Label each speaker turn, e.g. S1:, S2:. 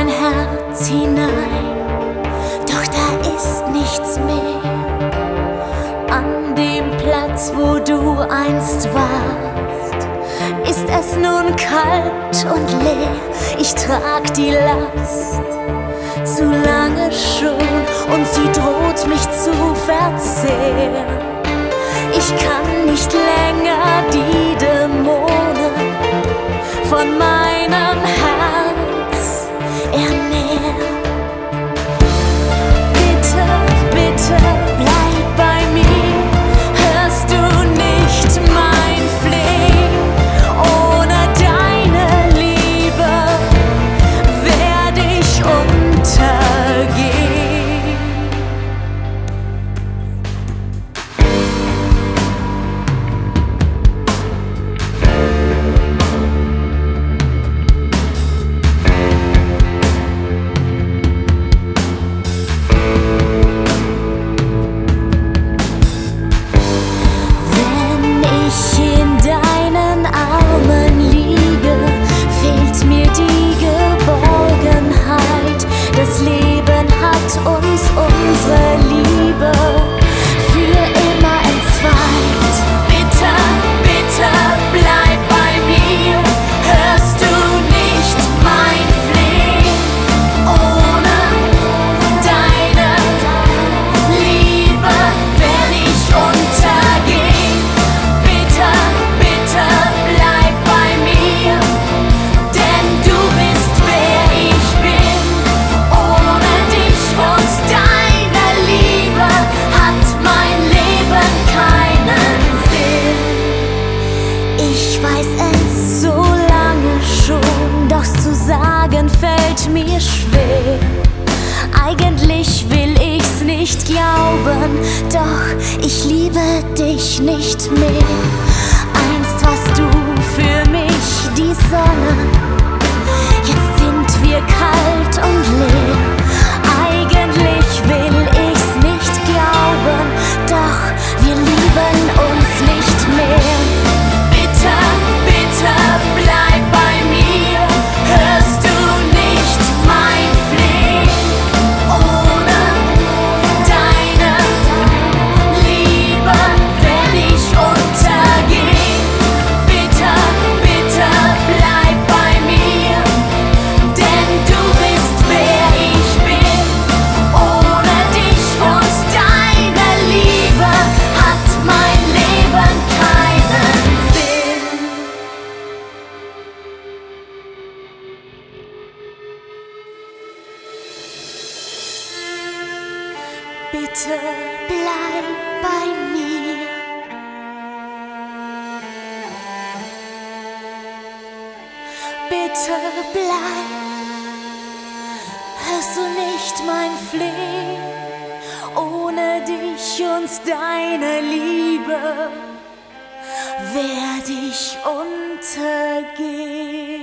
S1: mein Herz hinein, doch da ist nichts mehr. An dem Platz, wo du einst warst, ist es nun kalt und leer. Ich trag die Last zu lange schon und sie droht mich zu verzehren. Ich kann nicht länger die Dämonen von meinem Herz ernähren. Bitte, bitte bleib bei mir, hörst du nicht mein Flehen? Ohne deine Liebe werd ich untergehen. Das Leben hat uns unsere Liebe für immer entzweit. Bitte, bitte bleib bei mir, hörst du nicht mein Flehen? Ohne deine Liebe werd ich untergehen. Bitte, bitte bleib bei mir, denn du bist wer ich bin. Ohne dich und deine Liebe hat mein Leben keinen Sinn. Ich weiß es so lange schon, doch zu sagen fällt mir schwer. Eigentlich will ich's nicht glauben, doch ich liebe dich nicht mehr. Einst warst du für mich die Sonne, jetzt sind wir kalt und leer. Eigentlich will ich's nicht glauben, doch wir lieben uns nicht mehr. Bitte, bitte bleib bei mir, hörst du nicht mein Flehen? Ohne deine Liebe werd ich untergehen. Bitte, bitte bleib bei mir, denn du bist wer ich bin. Ohne dich und deine Liebe hat mein Leben keinen Sinn. Bitte bleib bei mir. Bitte bleib, hörst du nicht mein Flehen? Ohne dich und deine Liebe werd ich untergehen.